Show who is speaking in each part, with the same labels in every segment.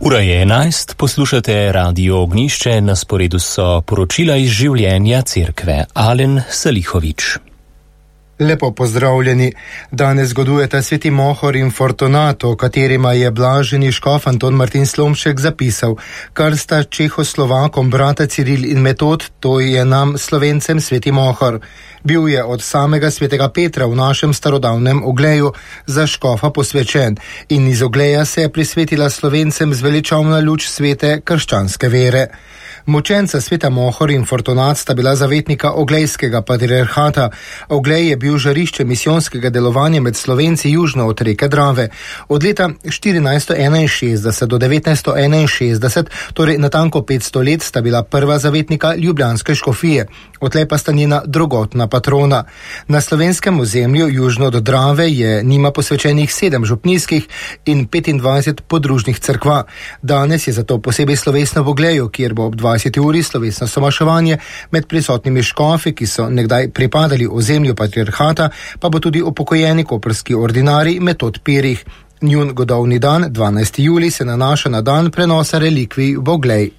Speaker 1: Ura je 11, poslušate Radio Ognjišče, na sporedu so poročila iz življenja cerkve. Alen Salihovič.
Speaker 2: Lepo pozdravljeni. Danes zgodujeta sveti Mohor in Fortunato, katerima je blaženi škof Anton Martin Slomšek zapisal: kar sta Čehoslovakom brata Ciril in Metod, to je nam Slovencem sveti Mohor. Bil je od samega svetega Petra v našem starodavnem Ogleju za škofa posvečen in iz Ogleja se je prisvetila Slovencem zveličavna luč svete krščanske vere. Mučenca sveta Mohor in Fortunat sta bila zavetnika oglejskega patriarhata. Oglej je bil žarišče misijonskega delovanja med Slovenci južno od reke Drave. Od leta 1461 do 1961, torej natanko 500 let, sta bila prva zavetnika ljubljanske škofije. Odtlej pa sta njena drugotna patrona. Na slovenskem ozemlju južno od Drave je njima posvečenih 7 župnijskih in 25 podružnih cerkva. Danes je zato posebej slovesno v Ogleju, kjer bo ob 20. uri slovesno somaševanje med prisotnimi škofi, ki so nekdaj pripadali ozemlju patriarhata, pa bo tudi upokojeni koprski ordinarij Metod Pirih. Njun godovni dan, 12. julij, se nanaša na dan prenosa relikvij v Oglej.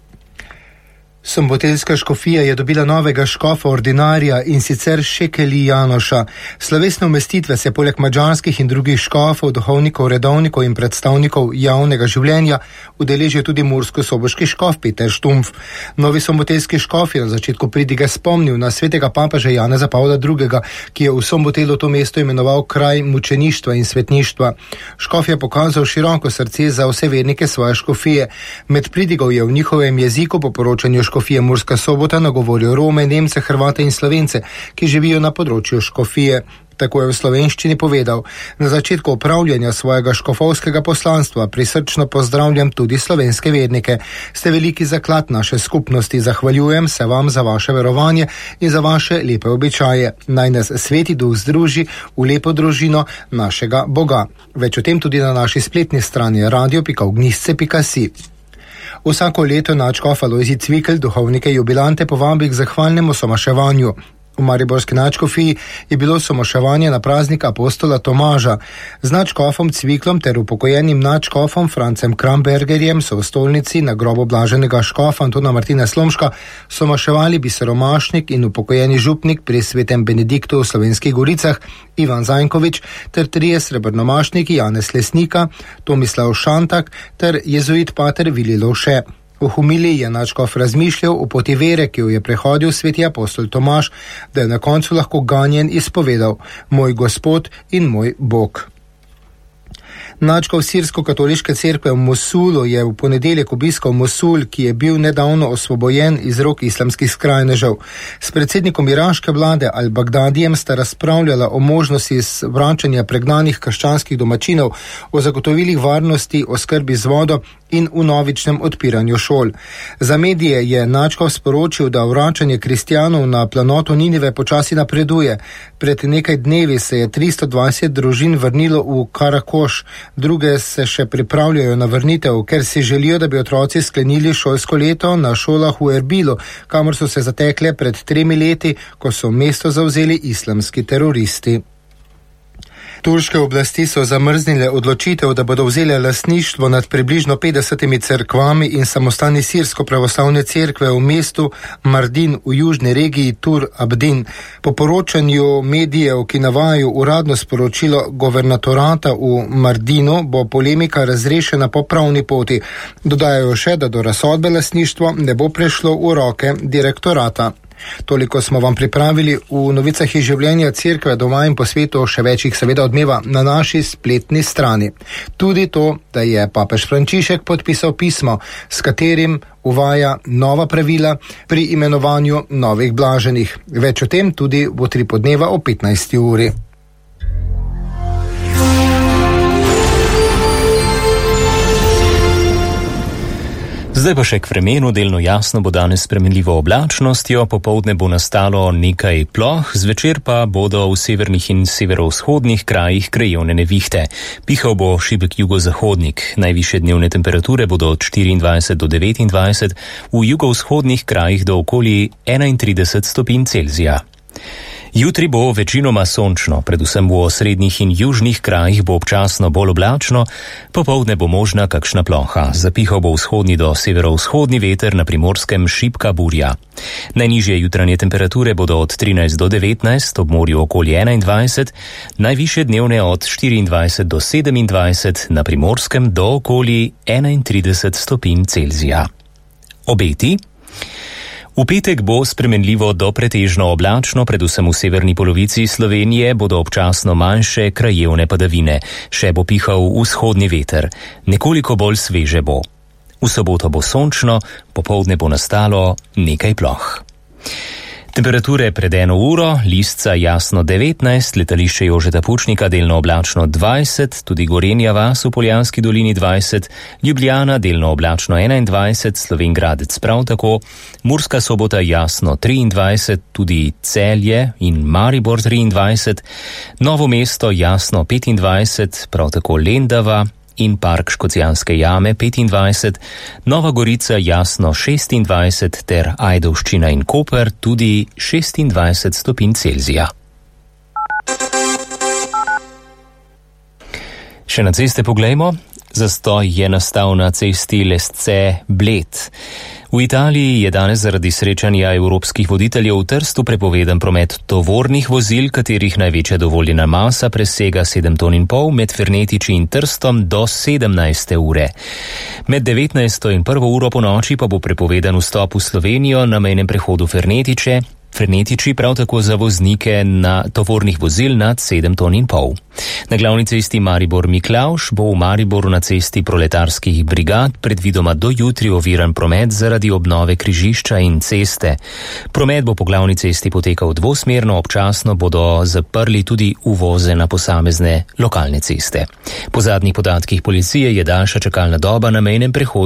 Speaker 2: Somboteljska škofija je dobila novega škofa ordinarija, in sicer Šekeli Janoša. Slovesne umestitve se poleg madžarskih in drugih škofov, duhovnikov, redovnikov in predstavnikov javnega življenja udeležijo tudi mursko-soboški škof Peter Štumpf. Novi somboteljski škof je na začetku pridige spomnil na svetega papeža Janeza Pavla II., ki je v Sombotelu to mesto imenoval kraj mučeništva in svetništva. Škof je pokazal široko srce za vse vernike svoje škofije. Med pridigo je v njihovem jeziku po poročanju škofije Murska Sobota nagovoril Rome, Nemce, Hrvate in Slovence, ki živijo na področju škofije. Tako je v slovenščini povedal: na začetku opravljanja svojega škofovskega poslanstva prisrčno pozdravljam tudi slovenske vernike. Ste veliki zaklad naše skupnosti, zahvaljujem se vam za vaše verovanje in za vaše lepe običaje. Naj nas sveti duh združi v lepo družino našega Boga. Več o tem tudi na naši spletni strani radio.ognjišče.si. Vsako leto nadškof Alojzij Cvikl duhovnike jubilante povabi k zahvalnemu somaševanju. V mariborski nadškofiji je bilo somaševanje na praznik apostola Tomaža. Z nadškofom Cviklom ter upokojenim nadškofom Francem Krambergerjem so v stolnici na grobu blaženega škofa Antona Martina Slomška somaševali biseromašnik in upokojeni župnik pri svetem Benediktu v Slovenskih Goricah Ivan Zajnkovič ter 3 srebrnomašniki Janez Lesnika, Tomislav Šantak ter jezuit pater Vili Lovše. V homiliji je nadškof razmišljal o poti vere, ki jo je prehodil sveti apostol Tomaž, da je na koncu lahko ganjen izpovedal: moj Gospod in moj Bog. Nadškof sirsko-katoliške cerkve v Mosulu je v ponedeljek obiskal Mosul, ki je bil nedavno osvobojen iz rok islamskih skrajnežev. S predsednikom iraške vlade Al-Bagdadijem sta razpravljala o možnosti vračanja pregnanih krščanskih domačinov, o zagotovilih varnosti, o skrbi z vodo in vnovičnem odpiranju šol. Za medije je nadškof sporočil, da vračanje kristjanov na planoto Ninive počasi napreduje. Pred nekaj dnevi se je 320 družin vrnilo v Karakoš, druge se še pripravljajo na vrnitev, ker si želijo, da bi otroci sklenili šolsko leto na šolah v Erbilu, kamor so se zatekle pred 3 leti, ko so mesto zavzeli islamski teroristi. Turške oblasti so zamrznile odločitev, da bodo vzele lastništvo nad približno 50 cerkvami in samostani sirsko-pravoslavne cerkve v mestu Mardin v južni regiji Tur Abdin. Po poročanju medijev, ki navajajo uradno sporočilo guvernatorata v Mardinu, bo polemika razrešena po pravni poti. Dodajajo še, da do razsodbe lastništva ne bo prešlo v roke direktorata. Toliko smo vam pripravili v novicah iz življenja cerkve doma in po svetu, še več jih seveda odmeva na naši spletni strani. Tudi to, da je papež Frančišek podpisal pismo, s katerim uvaja nova pravila pri imenovanju novih blaženih. Več o tem tudi v 3 podneva o 15. uri.
Speaker 1: Zdaj pa še k vremenu. Delno jasno bo danes s spremenljivo oblačnostjo, popoldne bo nastalo nekaj ploh, zvečer pa bodo v severnih in severovzhodnih krajih krajevne nevihte. Pihal bo šibek jugozahodnik. Najvišje dnevne temperature bodo od 24 do 29, v jugovzhodnih krajih do okoli 31 stopinj Celzija. Jutri bo večinoma sončno, predvsem v osrednjih in južnih krajih bo občasno bolj oblačno, popoldne bo možna kakšna ploha. Zapihal bo vzhodni do severovzhodni veter, na Primorskem šibka burja. Najnižje jutranje temperature bodo od 13 do 19, ob morju okoli 21, najvišje dnevne od 24 do 27, na Primorskem do okoli 31 stopinj Celzija. Obeti? V petek bo spremenljivo do pretežno oblačno, predvsem v severni polovici Slovenije bodo občasno manjše krajevne padavine. Še bo pihal vzhodni veter, nekoliko bolj sveže bo. V soboto bo sončno, popoldne bo nastalo nekaj ploh. Temperature pred 1 uro, Lisca jasno 19, letališče Jožeta Pučnika delno oblačno 20, tudi Gorenja vas v Poljanski dolini 20, Ljubljana delno oblačno 21, Slovenj Gradec prav tako, Murska Sobota jasno 23, tudi Celje in Maribor 23, Novo mesto jasno 25, prav tako Lendava in Park Škocjanske jame 25, Nova Gorica jasno 26 ter Ajdovščina in Koper tudi 26 stopinj Celzija. Še na ceste poglejmo. Zastoj je nastal na cesti Lesce-Bled. V Italiji je danes zaradi srečanja evropskih voditeljev v Trstu prepovedan promet tovornih vozil, katerih največja dovoljena masa presega 7,5 ton med Fernetiči in Trstom do 17. ure. Med 19. in 1. uro po noči pa bo prepovedan vstop v Slovenijo na mejnem prehodu Fernetiči prav tako za voznike na tovornih vozil nad 7,5 ton. Na glavni cesti Maribor-Miklavž bo v Mariboru na cesti proletarskih brigad predvidoma do jutri oviran promet zaradi obnove križišča in ceste. Promet bo po glavni cesti potekal dvosmerno, občasno bodo zaprli tudi uvoze na posamezne lokalne ceste. Po zadnjih podatkih policije je daljša čakalna doba na mejnem prehodu